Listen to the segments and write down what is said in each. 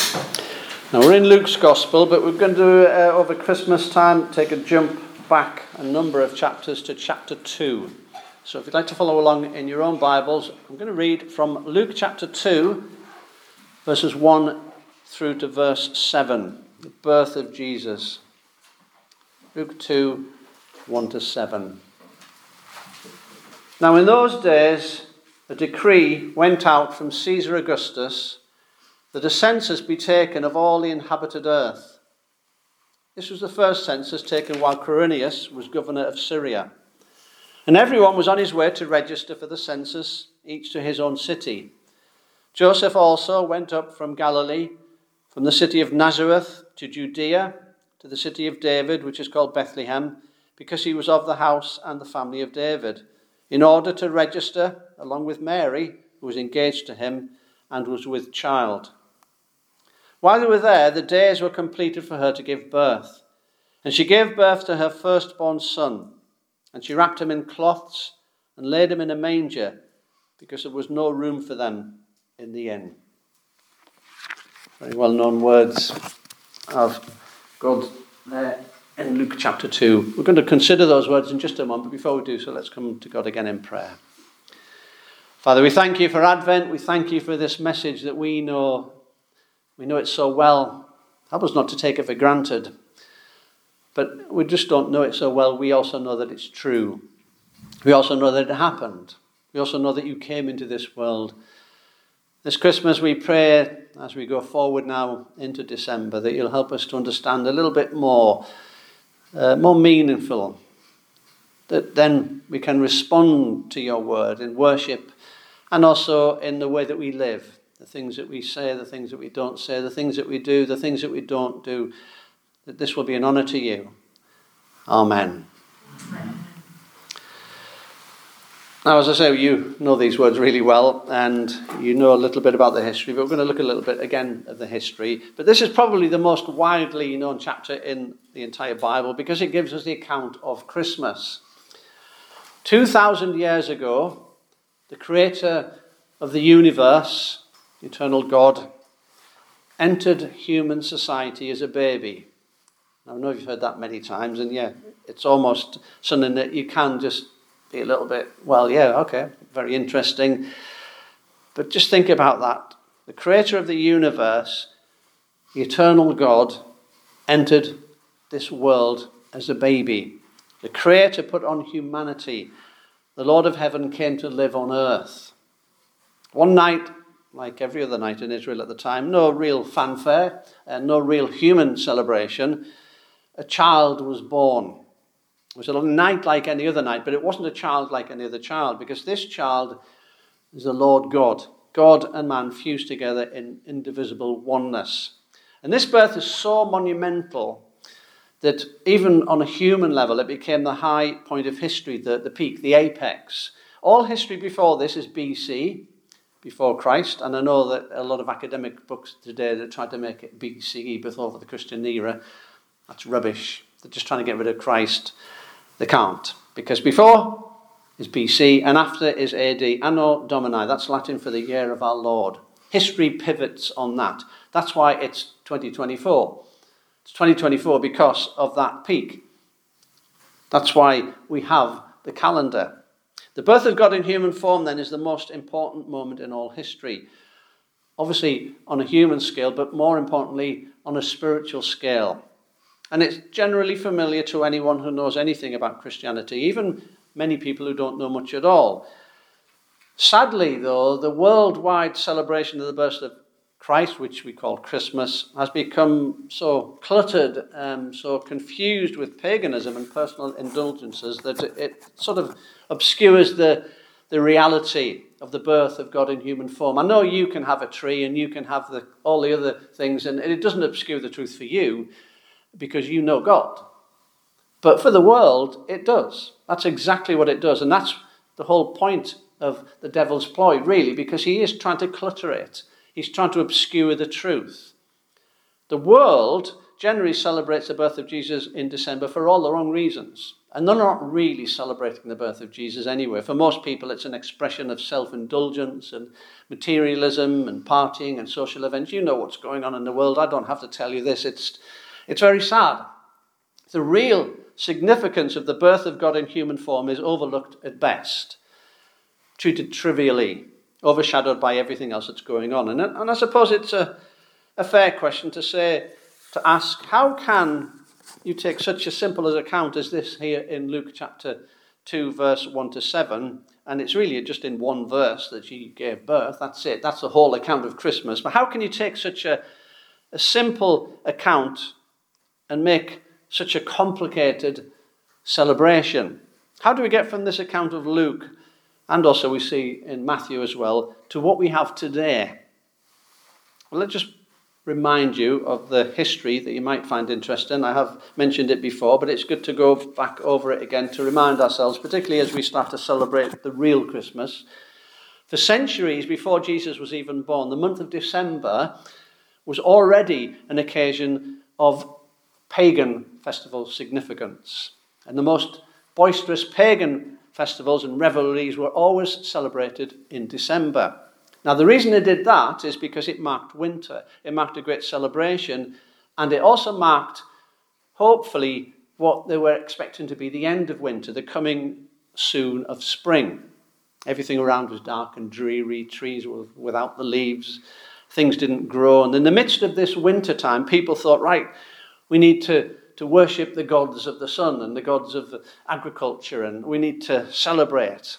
Now we're in Luke's Gospel, but we're going to, over Christmas time, take a jump back a number of chapters to chapter 2. So if you'd like to follow along in your own Bibles, I'm going to read from Luke chapter 2, verses 1 through to verse 7, the birth of Jesus. Luke 2, 1 to 7. Now in those days, a decree went out from Caesar Augustus that a census be taken of all the inhabited earth. This was the first census taken while Quirinius was governor of Syria. And everyone was on his way to register for the census, each to his own city. Joseph also went up from Galilee, from the city of Nazareth to Judea, to the city of David, which is called Bethlehem, because he was of the house and the family of David, in order to register along with Mary, who was engaged to him and was with child. While they were there, the days were completed for her to give birth. And she gave birth to her firstborn son. And she wrapped him in cloths and laid him in a manger, because there was no room for them in the inn. Very well-known words of God there in Luke chapter 2. We're going to consider those words in just a moment. But before we do so, let's come to God again in prayer. Father, we thank you for Advent. We thank you for this message that we know it so well. Help us not to take it for granted. But we just don't know it so well. We also know that it's true. We also know that it happened. We also know that you came into this world. This Christmas we pray, as we go forward now into December, that you'll help us to understand a little bit more meaningful. That then we can respond to your word in worship and also in the way that we live. The things that we say, the things that we don't say, the things that we do, the things that we don't do, that this will be an honour to you. Amen. Amen. Now, as I say, you know these words really well, and you know a little bit about the history, but we're going to look a little bit again at the history. But this is probably the most widely known chapter in the entire Bible, because it gives us the account of Christmas. 2,000 years ago, the creator of the universe, eternal God, entered human society as a baby. Now, I know you've heard that many times, and yeah, it's almost something that you can just be a little bit, well, yeah, okay, very interesting. But just think about that. The creator of the universe, the eternal God, entered this world as a baby. The creator put on humanity. The Lord of heaven came to live on earth. One night, like every other night in Israel at the time, no real fanfare and no real human celebration, a child was born. It was a night like any other night, but it wasn't a child like any other child, because this child is the Lord God. God and man fused together in indivisible oneness. And this birth is so monumental that even on a human level, it became the high point of history, the peak, the apex. All history before this is BC, before Christ, and I know that a lot of academic books today that try to make it BCE before the Christian era, that's rubbish. They're just trying to get rid of Christ. They can't, because before is BC and after is AD, Anno Domini. That's Latin for the year of our Lord. History pivots on that. That's why it's 2024. It's 2024 because of that peak. That's why we have the calendar. The birth of God in human form, then, is the most important moment in all history. Obviously, on a human scale, but more importantly, on a spiritual scale. And it's generally familiar to anyone who knows anything about Christianity, even many people who don't know much at all. Sadly, though, the worldwide celebration of the birth of Christ, which we call Christmas, has become so cluttered and so confused with paganism and personal indulgences that it sort of obscures the reality of the birth of God in human form. I know you can have a tree and you can have all the other things, and it doesn't obscure the truth for you because you know God. But for the world, it does. That's exactly what it does. And that's the whole point of the devil's ploy, really, because he is trying to clutter it. He's trying to obscure the truth. The world generally celebrates the birth of Jesus in December for all the wrong reasons. And they're not really celebrating the birth of Jesus anyway. For most people, it's an expression of self-indulgence and materialism and partying and social events. You know what's going on in the world. I don't have to tell you this. It's very sad. The real significance of the birth of God in human form is overlooked at best, treated trivially, overshadowed by everything else that's going on. And I suppose it's a fair question to ask, how can you take such a simple account as this here in Luke chapter 2, verse 1 to 7, and it's really just in one verse that she gave birth. That's it. That's the whole account of Christmas. But how can you take such a simple account and make such a complicated celebration? How do we get from this account of Luke, and also we see in Matthew as well, to what we have today? Well, let's just remind you of the history that you might find interesting. I have mentioned it before, but it's good to go back over it again to remind ourselves, particularly as we start to celebrate the real Christmas. For centuries before Jesus was even born, the month of December was already an occasion of pagan festival significance. And the most boisterous pagan festivals and revelries were always celebrated in December. Now, the reason they did that is because it marked winter. It marked a great celebration, and it also marked, hopefully, what they were expecting to be the end of winter, the coming soon of spring. Everything around was dark and dreary, trees were without the leaves, things didn't grow. And in the midst of this winter time, people thought, right, we need to worship the gods of the sun and the gods of agriculture, and we need to celebrate.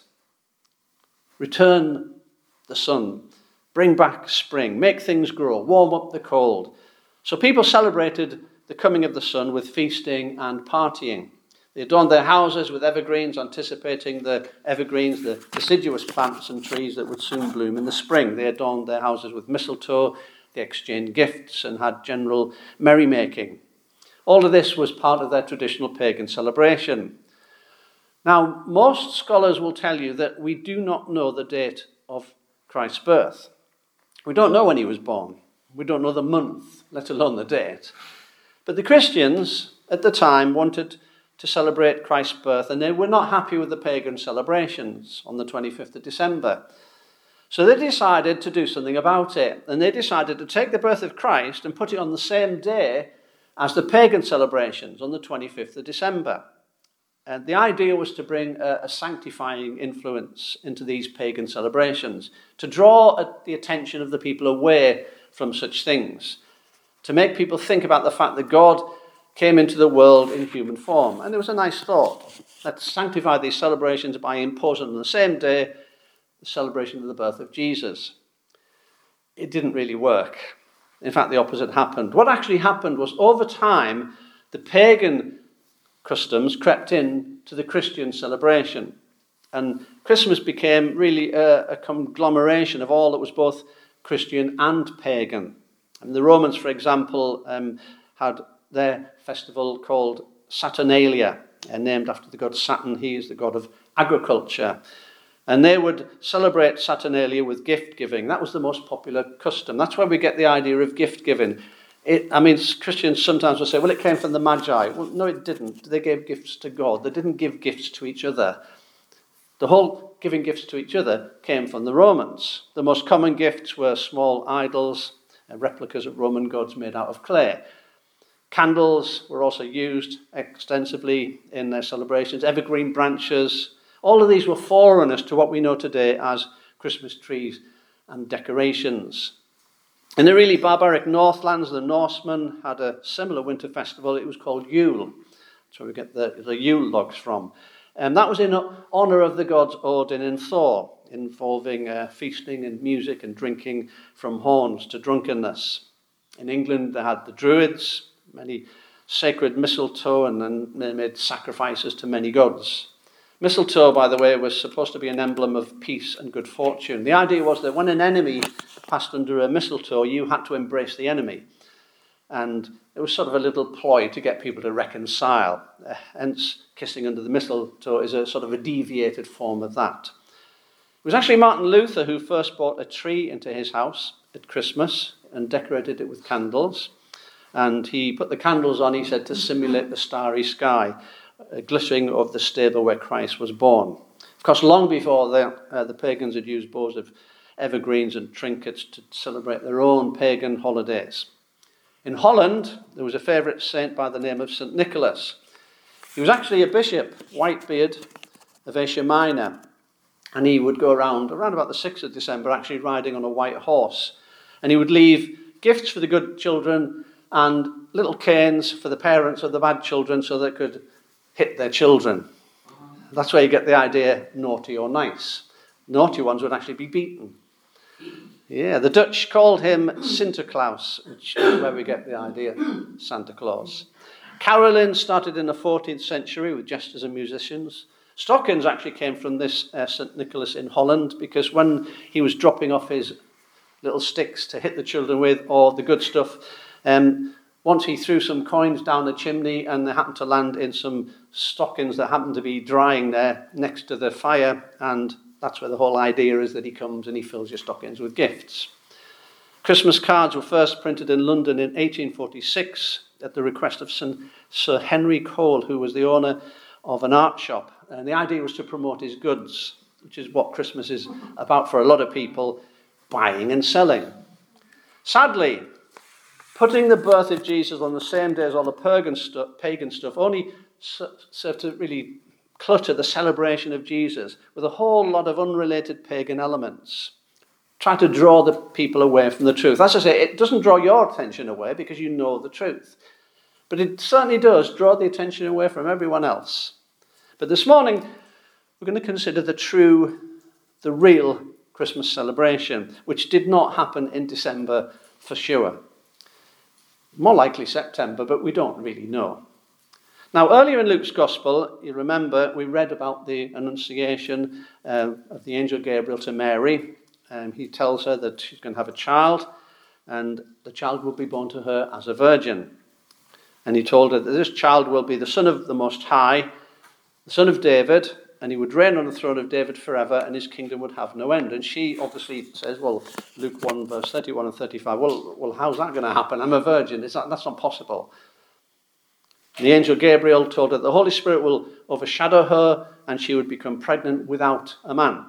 Return the sun, bring back spring, make things grow, warm up the cold. So people celebrated the coming of the sun with feasting and partying. They adorned their houses with evergreens, anticipating the evergreens, the deciduous plants and trees that would soon bloom in the spring. They adorned their houses with mistletoe, they exchanged gifts and had general merrymaking. All of this was part of their traditional pagan celebration. Now, most scholars will tell you that we do not know the date of Christ's birth. We don't know when he was born. We don't know the month, let alone the date. But the Christians at the time wanted to celebrate Christ's birth, and they were not happy with the pagan celebrations on the 25th of December. So they decided to do something about it, and they decided to take the birth of Christ and put it on the same day as the pagan celebrations on the 25th of December. And the idea was to bring a sanctifying influence into these pagan celebrations, to draw the attention of the people away from such things, to make people think about the fact that God came into the world in human form. And it was a nice thought. Let's sanctify these celebrations by imposing on the same day the celebration of the birth of Jesus. It didn't really work. In fact, the opposite happened. What actually happened was, over time, the pagan customs crept in to the Christian celebration. And Christmas became really a conglomeration of all that was both Christian and pagan. And the Romans, for example, had their festival called Saturnalia, named after the god Saturn. He is the god of agriculture. And they would celebrate Saturnalia with gift giving. That was the most popular custom. That's where we get the idea of gift giving. Christians sometimes will say, well, it came from the Magi. Well, no, it didn't. They gave gifts to God. They didn't give gifts to each other. The whole giving gifts to each other came from the Romans. The most common gifts were small idols, replicas of Roman gods made out of clay. Candles were also used extensively in their celebrations. Evergreen branches. All of these were forerunners to what we know today as Christmas trees and decorations. In the really barbaric Northlands, the Norsemen had a similar winter festival. It was called Yule. That's where we get the Yule logs from. And that was in honour of the gods Odin and Thor, involving feasting and music and drinking from horns to drunkenness. In England, they had the Druids, many sacred mistletoe, and then they made sacrifices to many gods. Mistletoe, by the way, was supposed to be an emblem of peace and good fortune. The idea was that when an enemy passed under a mistletoe, you had to embrace the enemy. And it was sort of a little ploy to get people to reconcile. Hence, kissing under the mistletoe is a sort of a deviated form of that. It was actually Martin Luther who first brought a tree into his house at Christmas and decorated it with candles. And he put the candles on, he said, to simulate the starry sky. glittering of the stable where Christ was born. Of course, long before the pagans had used bows of evergreens and trinkets to celebrate their own pagan holidays. In Holland, there was a favourite saint by the name of St. Nicholas. He was actually a bishop, Whitebeard of Asia Minor, and he would go around about the 6th of December, actually riding on a white horse, and he would leave gifts for the good children and little canes for the parents of the bad children so they could hit their children. That's where you get the idea, naughty or nice. Naughty ones would actually be beaten. Yeah, the Dutch called him Sinterklaas, which is where we get the idea, Santa Claus. Carolyn started in the 14th century with jesters and musicians. Stockings actually came from this St. Nicholas in Holland, because when he was dropping off his little sticks to hit the children with, or the good stuff, once he threw some coins down the chimney and they happened to land in some stockings that happened to be drying there next to the fire, and that's where the whole idea is, that he comes and he fills your stockings with gifts. Christmas cards were first printed in London in 1846 at the request of Sir Henry Cole, who was the owner of an art shop. And the idea was to promote his goods, which is what Christmas is about for a lot of people, buying and selling. Sadly, putting the birth of Jesus on the same day as all the pagan stuff only served to really clutter the celebration of Jesus with a whole lot of unrelated pagan elements. Try to draw the people away from the truth. As I say, it doesn't draw your attention away because you know the truth. But it certainly does draw the attention away from everyone else. But this morning, we're going to consider the real Christmas celebration, which did not happen in December for sure. More likely September, but we don't really know. Now, earlier in Luke's Gospel, you remember, we read about the Annunciation of the angel Gabriel to Mary. He tells her that she's going to have a child, and the child will be born to her as a virgin. And he told her that this child will be the Son of the Most High, the Son of David, and he would reign on the throne of David forever, and his kingdom would have no end. And she obviously says, well, Luke 1, verse 31 and 35, well, how's that going to happen? I'm a virgin. That's not possible. And the angel Gabriel told her the Holy Spirit will overshadow her, and she would become pregnant without a man.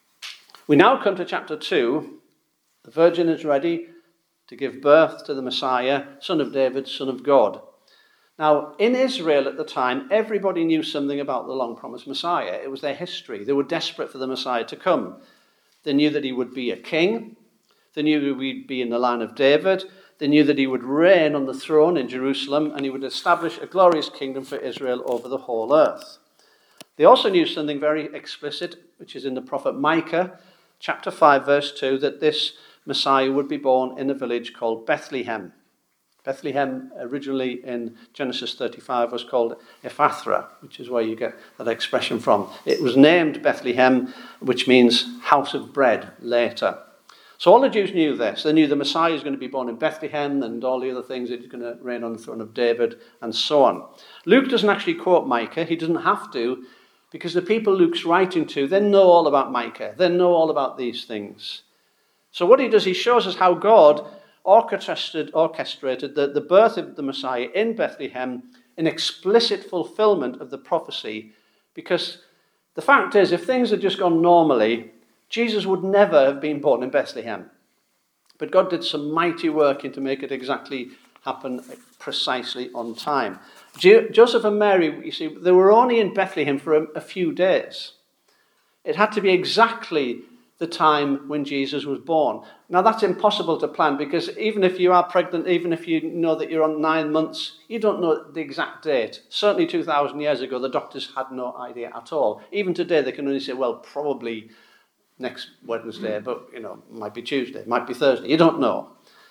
We now come to chapter 2. The virgin is ready to give birth to the Messiah, Son of David, Son of God. Now, in Israel at the time, everybody knew something about the long-promised Messiah. It was their history. They were desperate for the Messiah to come. They knew that he would be a king. They knew that he would be in the line of David. They knew that he would reign on the throne in Jerusalem, and he would establish a glorious kingdom for Israel over the whole earth. They also knew something very explicit, which is in the prophet Micah, chapter 5, verse 2, that this Messiah would be born in a village called Bethlehem. Bethlehem, originally in Genesis 35, was called Ephrathah, which is where you get that expression from. It was named Bethlehem, which means house of bread, later. So all the Jews knew this. They knew the Messiah is going to be born in Bethlehem and all the other things, that he's going to reign on the throne of David and so on. Luke doesn't actually quote Micah. He doesn't have to, because the people Luke's writing to, they know all about Micah. They know all about these things. So what he does, he shows us how God orchestrated the birth of the Messiah in Bethlehem in explicit fulfillment of the prophecy, because the fact is, if things had just gone normally, Jesus would never have been born in Bethlehem. But God did some mighty work to make it exactly happen precisely on time. Joseph and Mary, you see, they were only in Bethlehem for a few days. It had to be exactly the time when Jesus was born. Now, that's impossible to plan, because even if you are pregnant, even if you know that you're on 9 months, you don't know the exact date. Certainly 2,000 years ago, the doctors had no idea at all. Even today, they can only say, well, probably next Wednesday, but, it might be Tuesday, it might be Thursday. You don't know.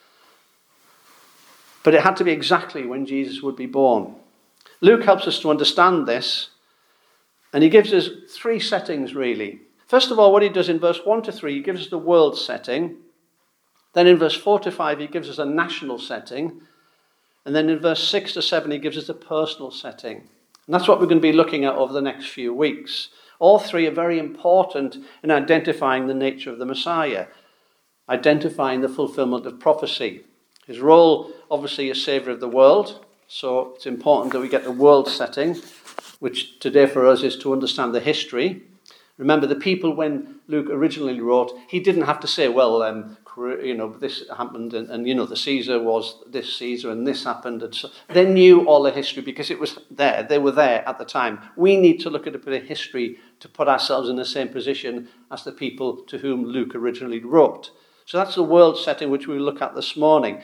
But it had to be exactly when Jesus would be born. Luke helps us to understand this, and he gives us 3 settings, really. First of all, what he does in verse 1 to 3, he gives us the world setting. Then in verse 4 to 5, he gives us a national setting. And then in verse 6 to 7, he gives us a personal setting. And that's what we're going to be looking at over the next few weeks. All 3 are very important in identifying the nature of the Messiah, identifying the fulfillment of prophecy. His role, obviously, as Saviour of the world, so it's important that we get the world setting. which today for us is to understand the history. Remember, the people, when Luke originally wrote, he didn't have to say, well, this happened, and the Caesar was this Caesar, and this happened. And so they knew all the history because it was there. They were there at the time. We need to look at a bit of history to put ourselves in the same position as the people to whom Luke originally wrote. So that's the world setting which we look at this morning.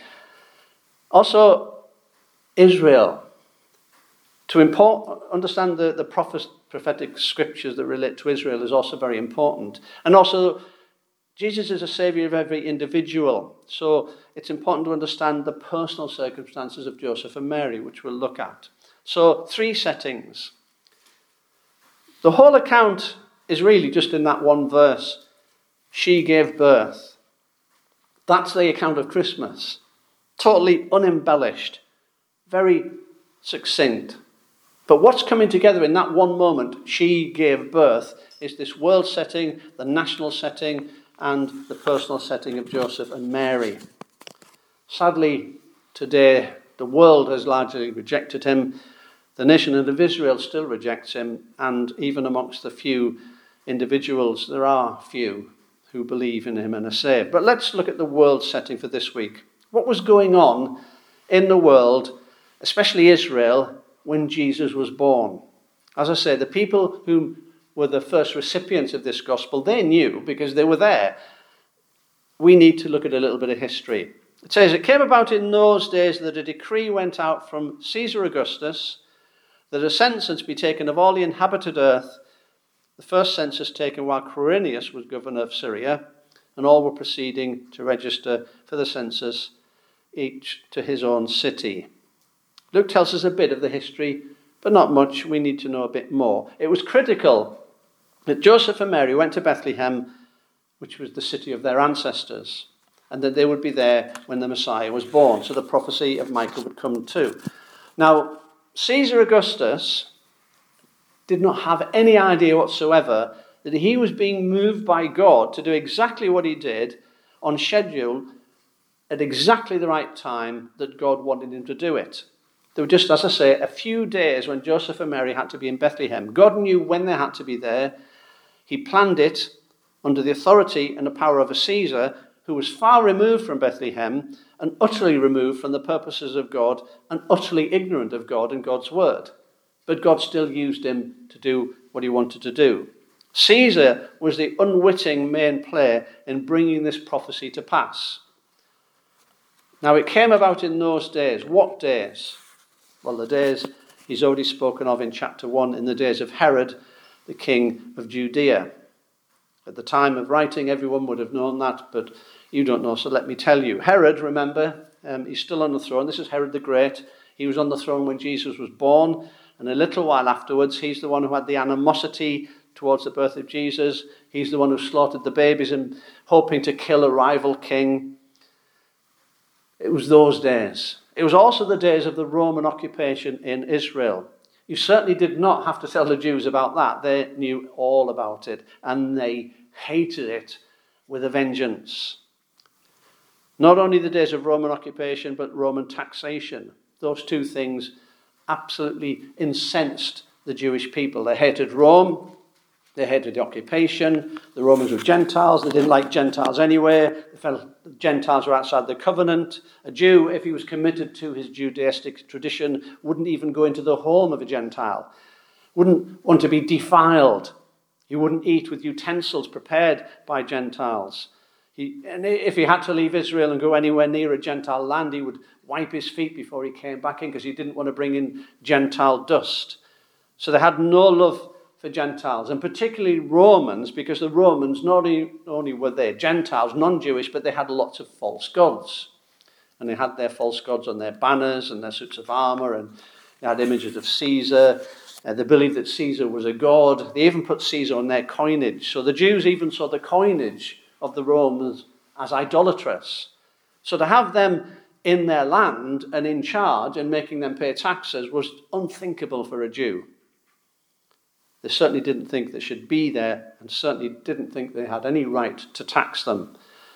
Also, Israel. To understand the prophetic scriptures that relate to Israel is also very important. And also, Jesus is a saviour of every individual. So it's important to understand the personal circumstances of Joseph and Mary, which we'll look at. So 3 settings. The whole account is really just in that one verse. She gave birth. That's the account of Christmas. Totally unembellished. Very succinct. But what's coming together in that one moment, she gave birth, is this world setting, the national setting, and the personal setting of Joseph and Mary. Sadly, today, the world has largely rejected him. The nation of Israel still rejects him, and even amongst the few individuals, there are few who believe in him and are saved. But let's look at the world setting for this week. What was going on in the world, especially Israel, when Jesus was born? As I say, the people who were the first recipients of this gospel, they knew because they were there. We need to look at a little bit of history. It says, it came about in those days that a decree went out from Caesar Augustus that a census be taken of all the inhabited earth, the first census taken while Quirinius was governor of Syria, and all were proceeding to register for the census, each to his own city. Luke tells us a bit of the history, but not much. We need to know a bit more. It was critical that Joseph and Mary went to Bethlehem, which was the city of their ancestors, and that they would be there when the Messiah was born. So the prophecy of Micah would come too. Now, Caesar Augustus did not have any idea whatsoever that he was being moved by God to do exactly what he did on schedule at exactly the right time that God wanted him to do it. There were just, as I say, a few days when Joseph and Mary had to be in Bethlehem. God knew when they had to be there. He planned it under the authority and the power of a Caesar who was far removed from Bethlehem and utterly removed from the purposes of God and utterly ignorant of God and God's word. But God still used him to do what he wanted to do. Caesar was the unwitting main player in bringing this prophecy to pass. Now, it came about in those days. What days? Well, the days he's already spoken of in chapter 1, in the days of Herod, the king of Judea. At the time of writing, everyone would have known that, but you don't know, so let me tell you. Herod, remember, he's still on the throne. This is Herod the Great. He was on the throne when Jesus was born, and a little while afterwards, he's the one who had the animosity towards the birth of Jesus. He's the one who slaughtered the babies and hoping to kill a rival king. It was those days. It was also the days of the Roman occupation in Israel. You certainly did not have to tell the Jews about that. They knew all about it, and they hated it with a vengeance. Not only the days of Roman occupation, but Roman taxation. Those two things absolutely incensed the Jewish people. They hated Rome. They hated the occupation. The Romans were Gentiles. They didn't like Gentiles anyway. They felt the Gentiles were outside the covenant. A Jew, if he was committed to his Judaistic tradition, wouldn't even go into the home of a Gentile. Wouldn't want to be defiled. He wouldn't eat with utensils prepared by Gentiles. And if he had to leave Israel and go anywhere near a Gentile land, he would wipe his feet before he came back in because he didn't want to bring in Gentile dust. So they had no love for Gentiles, and particularly Romans, because the Romans, not only were they Gentiles, non-Jewish, but they had lots of false gods. And they had their false gods on their banners and their suits of armour, and they had images of Caesar. They believed that Caesar was a god. They even put Caesar on their coinage. So the Jews even saw the coinage of the Romans as idolatrous. So to have them in their land and in charge and making them pay taxes was unthinkable for a Jew. They certainly didn't think they should be there, and certainly didn't think they had any right to tax them.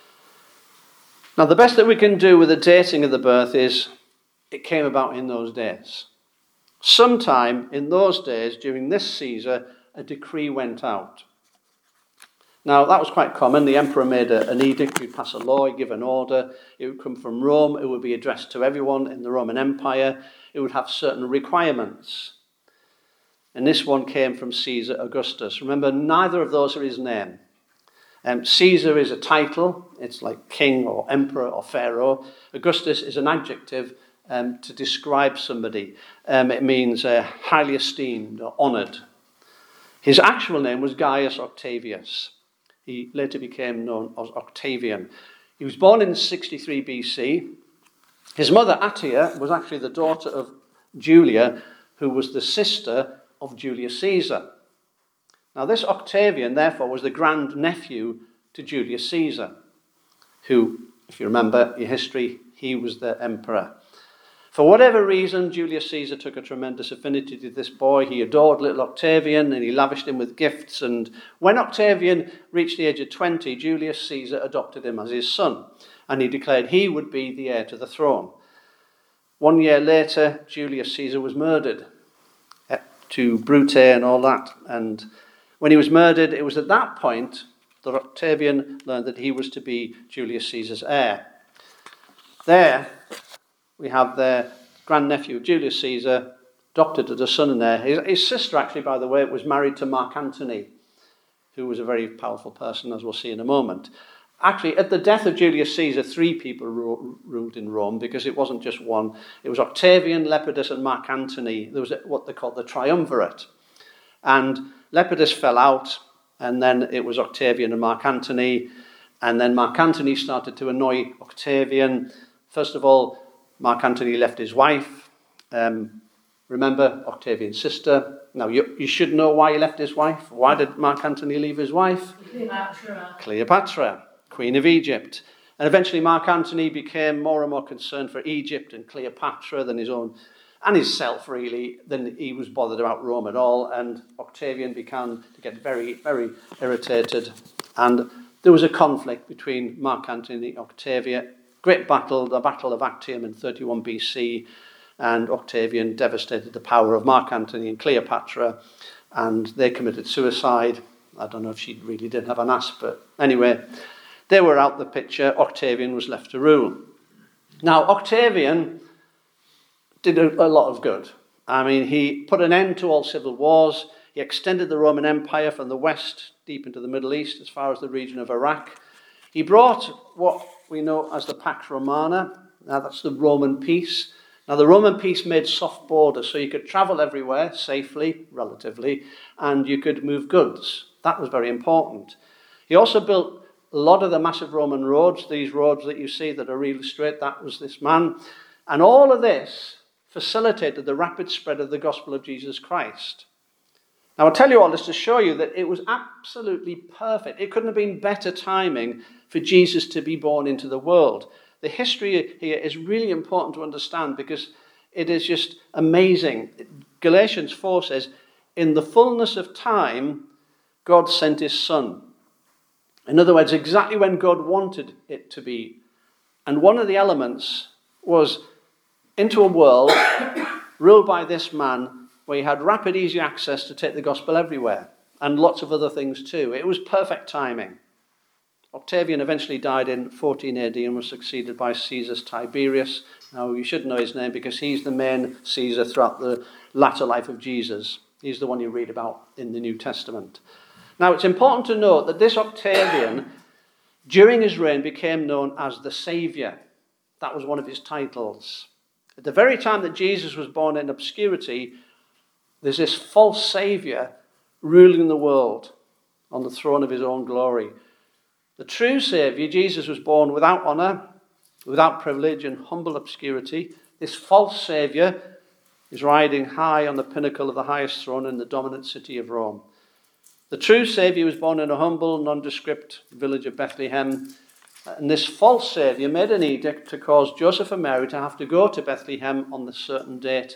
Now, the best that we can do with the dating of the birth is it came about in those days. sometime in those days, during this Caesar, a decree went out. Now, that was quite common. The emperor made an edict, he'd pass a law, he'd give an order. It would come from Rome. It would be addressed to everyone in the Roman Empire. It would have certain requirements. And this one came from Caesar Augustus. Remember, neither of those are his name. Caesar is a title. It's like king or emperor or pharaoh. Augustus is an adjective to describe somebody. It means highly esteemed or honoured. His actual name was Gaius Octavius. He later became known as Octavian. He was born in 63 BC. His mother, Attia, was actually the daughter of Julia, who was the sister of Julius Caesar. Now, this Octavian, therefore, was the grandnephew to Julius Caesar, who, if you remember your history, he was the emperor. For whatever reason, Julius Caesar took a tremendous affinity to this boy. He adored little Octavian and he lavished him with gifts. And when Octavian reached the age of 20, Julius Caesar adopted him as his son. And he declared he would be the heir to the throne. 1 year later, Julius Caesar was murdered to Brute and all that. And when he was murdered, it was at that point that Octavian learned that he was to be Julius Caesar's heir. There, we have their grandnephew, Julius Caesar, adopted as a son and heir. His sister, actually, by the way, was married to Mark Antony, who was a very powerful person, as we'll see in a moment. Actually, at the death of Julius Caesar, 3 people ruled in Rome, because it wasn't just one. It was Octavian, Lepidus, and Mark Antony. There was what they called the triumvirate. And Lepidus fell out, and then it was Octavian and Mark Antony. And then Mark Antony started to annoy Octavian. First of all, Mark Antony left his wife. Remember, Octavian's sister. Now, you should know why he left his wife. Why did Mark Antony leave his wife? Cleopatra, Queen of Egypt. And eventually Mark Antony became more and more concerned for Egypt and Cleopatra than his own, and himself really, than he was bothered about Rome at all. And Octavian began to get very, very irritated. And there was a conflict between Mark Antony and Octavian. Great battle, the Battle of Actium in 31 BC, and Octavian devastated the power of Mark Antony and Cleopatra, and they committed suicide. I don't know if she really did have an ass, but anyway, they were out the picture. Octavian was left to rule. Now, Octavian did a lot of good. I mean, he put an end to all civil wars. He extended the Roman Empire from the west deep into the Middle East, as far as the region of Iraq. He brought what we know as the Pax Romana. Now, that's the Roman peace. Now, the Roman peace made soft borders, so you could travel everywhere safely, relatively, and you could move goods. That was very important. He also built a lot of the massive Roman roads, these roads that you see that are really straight. That was this man. And all of this facilitated the rapid spread of the gospel of Jesus Christ. Now, I'll tell you all this to show you that it was absolutely perfect. It couldn't have been better timing for Jesus to be born into the world. The history here is really important to understand because it is just amazing. Galatians 4 says, in the fullness of time, God sent his Son. In other words, exactly when God wanted it to be. And one of the elements was into a world ruled by this man, where he had rapid, easy access to take the gospel everywhere, and lots of other things too. It was perfect timing. Octavian eventually died in 14 AD and was succeeded by Caesar Tiberius. Now, you should know his name because he's the main Caesar throughout the latter life of Jesus. He's the one you read about in the New Testament. Now, it's important to note that this Octavian, during his reign, became known as the Saviour. That was one of his titles. At the very time that Jesus was born in obscurity, there's this false saviour ruling the world on the throne of his own glory. The true saviour, Jesus, was born without honour, without privilege, and humble obscurity. This false saviour is riding high on the pinnacle of the highest throne in the dominant city of Rome. The true saviour was born in a humble, nondescript village of Bethlehem. And this false saviour made an edict to cause Joseph and Mary to have to go to Bethlehem on the certain date,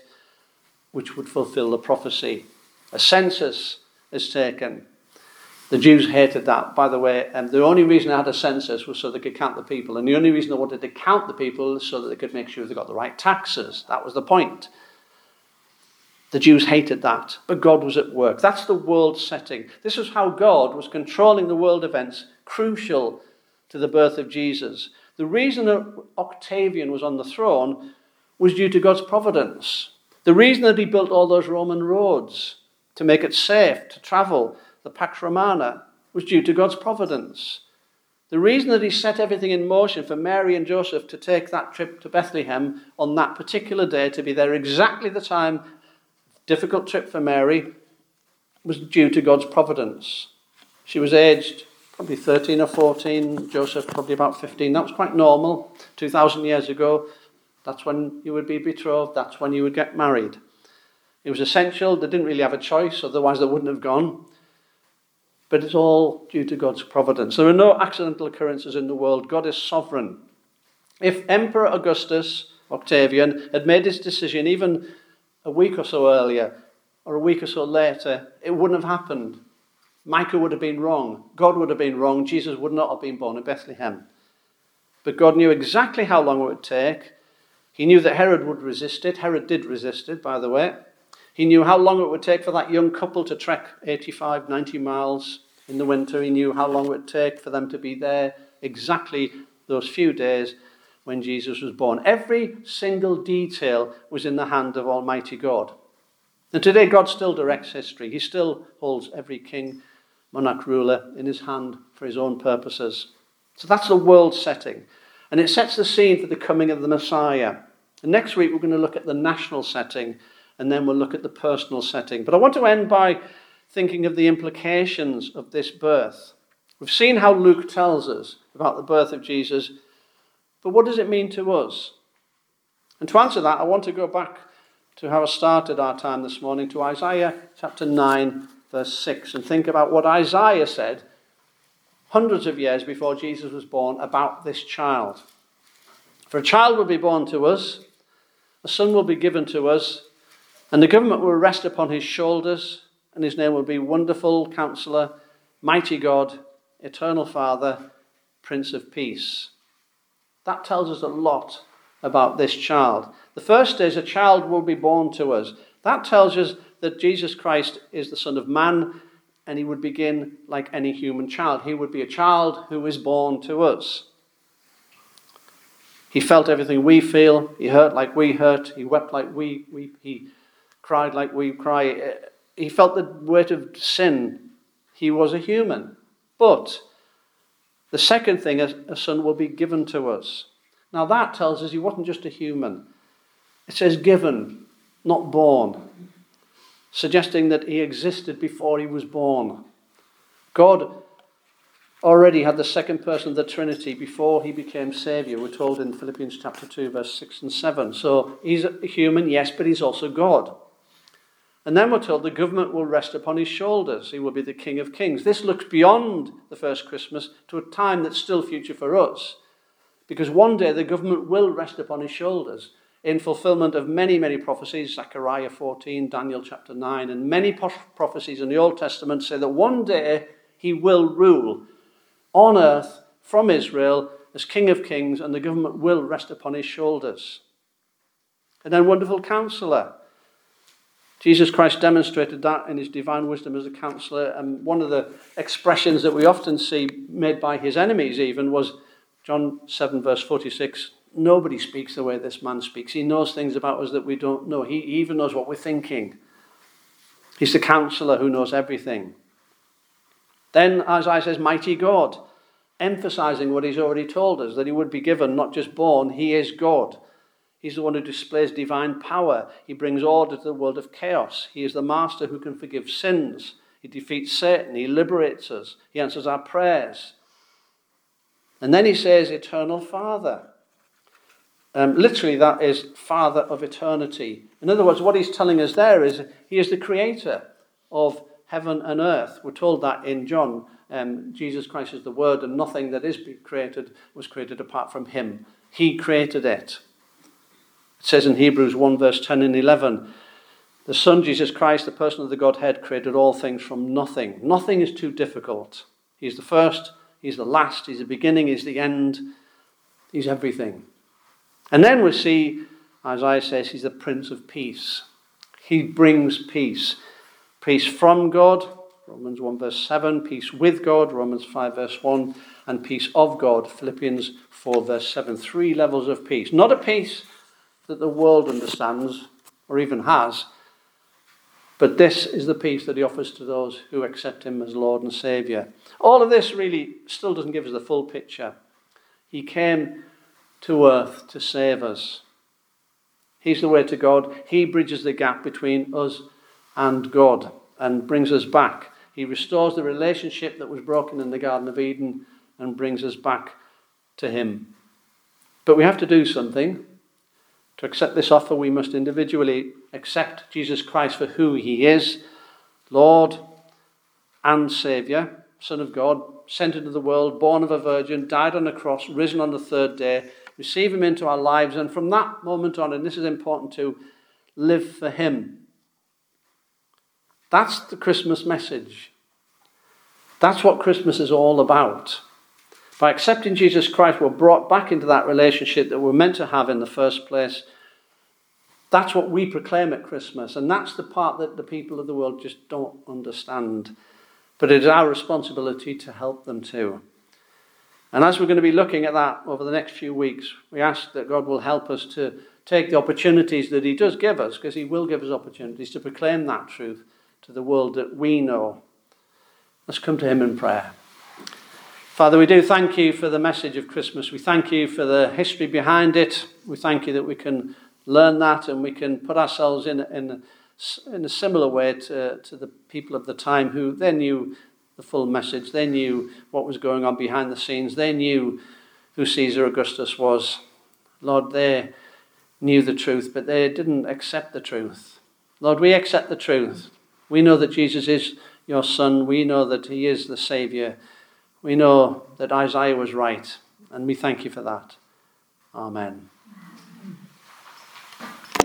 which would fulfill the prophecy. A census is taken. The Jews hated that, by the way, and the only reason they had a census was so they could count the people, and the only reason they wanted to count the people is so that they could make sure they got the right taxes. That was the point. The Jews hated that, but God was at work. That's the world setting. This is how God was controlling the world events crucial to the birth of Jesus. The reason that Octavian was on the throne was due to God's providence. The reason that he built all those Roman roads to make it safe to travel, the Pax Romana, was due to God's providence. The reason that he set everything in motion for Mary and Joseph to take that trip to Bethlehem on that particular day, to be there exactly the time, difficult trip for Mary, was due to God's providence. She was aged probably 13 or 14, Joseph probably about 15. That was quite normal 2,000 years ago. That's when you would be betrothed. That's when you would get married. It was essential. They didn't really have a choice, otherwise they wouldn't have gone. But it's all due to God's providence. There are no accidental occurrences in the world. God is sovereign. If Emperor Augustus Octavian had made his decision even a week or so earlier, or a week or so later, it wouldn't have happened. Micah would have been wrong. God would have been wrong. Jesus would not have been born in Bethlehem. But God knew exactly how long it would take. He knew that Herod would resist it. Herod did resist it, by the way. He knew how long it would take for that young couple to trek 85, 90 miles in the winter. He knew how long it would take for them to be there exactly those few days when Jesus was born. Every single detail was in the hand of Almighty God. And today God still directs history. He still holds every king, monarch, ruler in his hand for his own purposes. So that's the world setting. And it sets the scene for the coming of the Messiah. And next week we're going to look at the national setting, and then we'll look at the personal setting. But I want to end by thinking of the implications of this birth. We've seen how Luke tells us about the birth of Jesus, but what does it mean to us? And to answer that, I want to go back to how I started our time this morning, to Isaiah chapter 9, verse 6, and think about what Isaiah said hundreds of years before Jesus was born about this child. For a child will be born to us, a son will be given to us, and the government will rest upon his shoulders, and his name will be Wonderful Counselor, Mighty God, Eternal Father, Prince of Peace. That tells us a lot about this child. The first is a child will be born to us. That tells us that Jesus Christ is the Son of Man, and he would begin like any human child. He would be a child who is born to us. He felt everything we feel. He hurt like we hurt. He wept like we weep. He cried like we cry. He felt the weight of sin. He was a human. But the second thing is a son will be given to us. Now that tells us he wasn't just a human. It says given, not born, suggesting that he existed before he was born. God already had the second person of the Trinity before he became Saviour. We're told in Philippians chapter 2, verse 6 and 7. So he's a human, yes, but he's also God. And then we're told the government will rest upon his shoulders. He will be the King of Kings. This looks beyond the first Christmas to a time that's still future for us. Because one day the government will rest upon his shoulders in fulfillment of many, many prophecies. Zechariah 14, Daniel chapter 9, and many prophecies in the Old Testament say that one day he will rule on earth from Israel as King of Kings, and the government will rest upon his shoulders. And then Wonderful Counselor. Jesus Christ demonstrated that in his divine wisdom as a counselor. And one of the expressions that we often see made by his enemies even was John 7 verse 46. Nobody speaks the way this man speaks. He knows things about us that we don't know. He even knows what we're thinking. He's the counselor who knows everything. Then Isaiah says, Mighty God, emphasizing what he's already told us, that he would be given, not just born. He is God. He's the one who displays divine power. He brings order to the world of chaos. He is the master who can forgive sins. He defeats Satan. He liberates us. He answers our prayers. And then he says, Eternal Father. Literally, that is Father of eternity. In other words, what he's telling us there is he is the creator of heaven and earth. We're told that in John. Jesus Christ is the Word, and nothing that is created was created apart from him. He created it. It says in Hebrews 1 verse 10 and 11, the Son, Jesus Christ, the person of the Godhead, created all things from nothing. Nothing is too difficult. He's the first, he's the last, he's the beginning, he's the end, he's everything. And then we see, Isaiah says, he's the Prince of Peace. He brings peace. Peace from God, Romans 1 verse 7. Peace with God, Romans 5 verse 1. And peace of God, Philippians 4 verse 7. 3 levels of peace. Not a peace that the world understands or even has, but this is the peace that he offers to those who accept him as Lord and Saviour. All of this really still doesn't give us the full picture. He came to earth to save us. He's the way to God. He bridges the gap between us and God and brings us back. He restores the relationship that was broken in the Garden of Eden and brings us back to him. But we have to do something. To accept this offer, we must individually accept Jesus Christ for who he is, Lord and Saviour, Son of God, sent into the world, born of a virgin, died on a cross, risen on the third day, receive him into our lives, and from that moment on, and this is important too, live for him. That's the Christmas message. That's what Christmas is all about. By accepting Jesus Christ, we're brought back into that relationship that we're meant to have in the first place. That's what we proclaim at Christmas, and that's the part that the people of the world just don't understand. But it is our responsibility to help them too. And as we're going to be looking at that over the next few weeks, we ask that God will help us to take the opportunities that he does give us, because he will give us opportunities to proclaim that truth to the world that we know. Let's come to him in prayer. Father, we do thank you for the message of Christmas. We thank you for the history behind it. We thank you that we can learn that and we can put ourselves in a similar way to the people of the time who they knew the full message. They knew what was going on behind the scenes. They knew who Caesar Augustus was. Lord, they knew the truth, but they didn't accept the truth. Lord, we accept the truth. We know that Jesus is your Son. We know that he is the Saviour. We know that Isaiah was right, and we thank you for that. Amen.